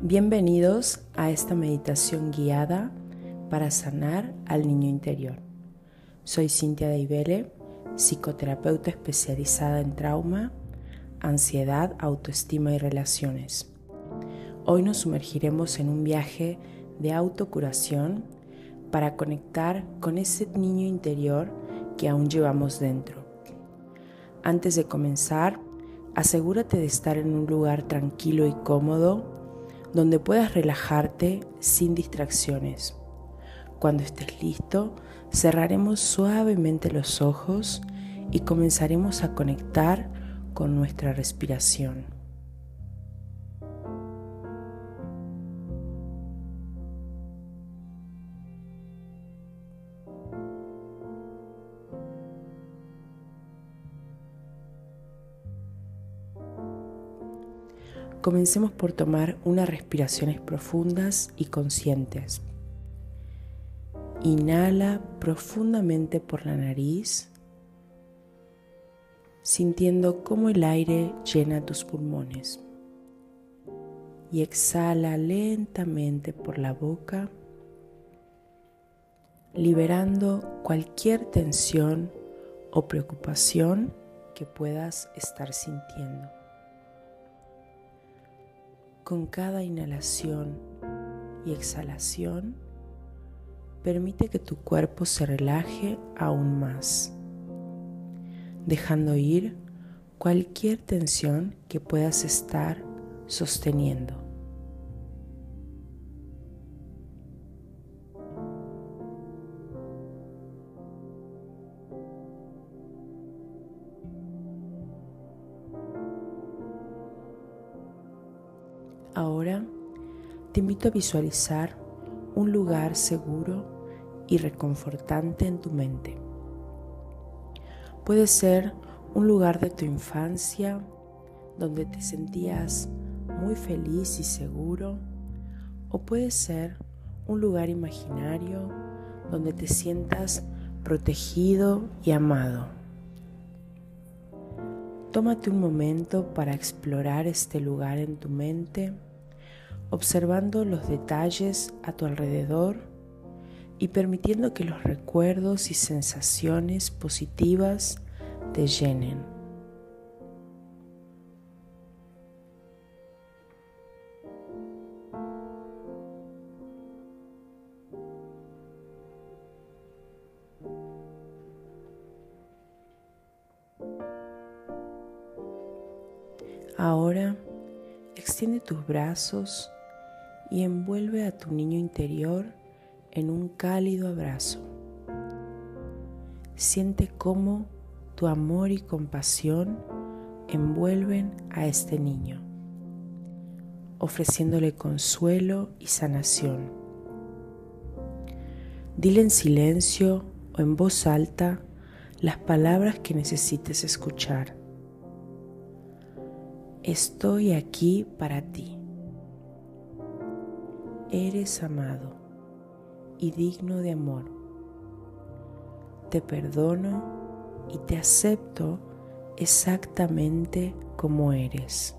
Bienvenidos a esta meditación guiada para sanar al niño interior. Soy Cintia Deibele, psicoterapeuta especializada en trauma, ansiedad, autoestima y relaciones. Hoy nos sumergiremos en un viaje de autocuración para conectar con ese niño interior que aún llevamos dentro. Antes de comenzar, asegúrate de estar en un lugar tranquilo y cómodo donde puedas relajarte sin distracciones. Cuando estés listo, cerraremos suavemente los ojos y comenzaremos a conectar con nuestra respiración. Comencemos por tomar unas respiraciones profundas y conscientes. Inhala profundamente por la nariz, sintiendo cómo el aire llena tus pulmones. Y exhala lentamente por la boca, liberando cualquier tensión o preocupación que puedas estar sintiendo. Con cada inhalación y exhalación, permite que tu cuerpo se relaje aún más, dejando ir cualquier tensión que puedas estar sosteniendo. Ahora te invito a visualizar un lugar seguro y reconfortante en tu mente. Puede ser un lugar de tu infancia donde te sentías muy feliz y seguro, o puede ser un lugar imaginario donde te sientas protegido y amado. Tómate un momento para explorar este lugar en tu mente, observando los detalles a tu alrededor y permitiendo que los recuerdos y sensaciones positivas te llenen. Ahora, extiende tus brazos y envuelve a tu niño interior en un cálido abrazo. Siente cómo tu amor y compasión envuelven a este niño, ofreciéndole consuelo y sanación. Dile en silencio o en voz alta las palabras que necesites escuchar. Estoy aquí para ti. Eres amado y digno de amor. Te perdono y te acepto exactamente como eres.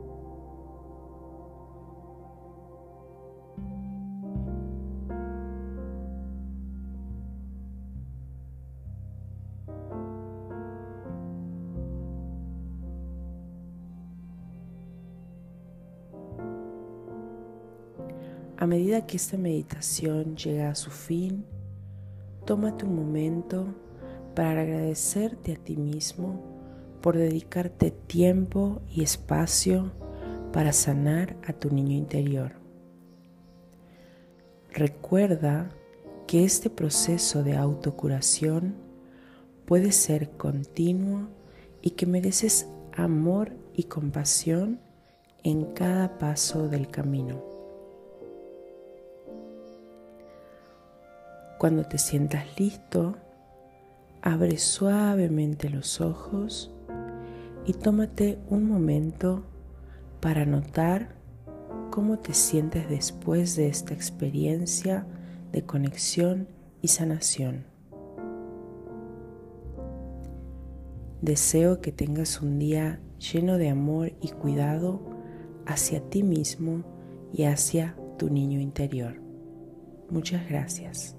A medida que esta meditación llega a su fin, tómate un momento para agradecerte a ti mismo por dedicarte tiempo y espacio para sanar a tu niño interior. Recuerda que este proceso de autocuración puede ser continuo y que mereces amor y compasión en cada paso del camino. Cuando te sientas listo, abre suavemente los ojos y tómate un momento para notar cómo te sientes después de esta experiencia de conexión y sanación. Deseo que tengas un día lleno de amor y cuidado hacia ti mismo y hacia tu niño interior. Muchas gracias.